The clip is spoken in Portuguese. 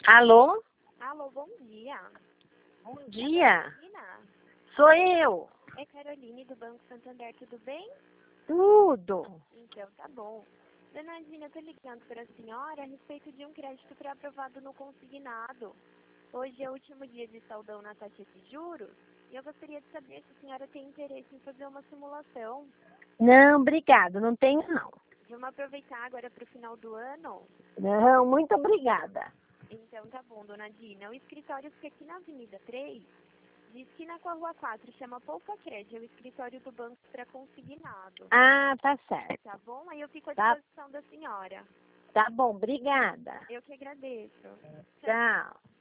Alô? Alô, bom dia. Bom dia. Carolina? Sou eu. É Caroline do Banco Santander, tudo bem? Tudo. Então, tá bom. Dona Dina, eu tô ligando para a senhora a respeito de um crédito pré-aprovado no consignado. Hoje é o último dia de saldão na taxa de juros e eu gostaria de saber se a senhora tem interesse em fazer uma simulação. Não, obrigado. Não tenho, não. Vamos aproveitar agora para o final do ano? Não, muito obrigada. Então, tá bom, Dona Dina. O escritório fica aqui na Avenida 3, de esquina com a Rua 4, chama Poupa Cred, é o escritório do banco para consignado. Ah, tá certo. Tá bom? Aí eu fico à Tá, disposição da senhora. tá bom, obrigada. Eu que agradeço. Tchau.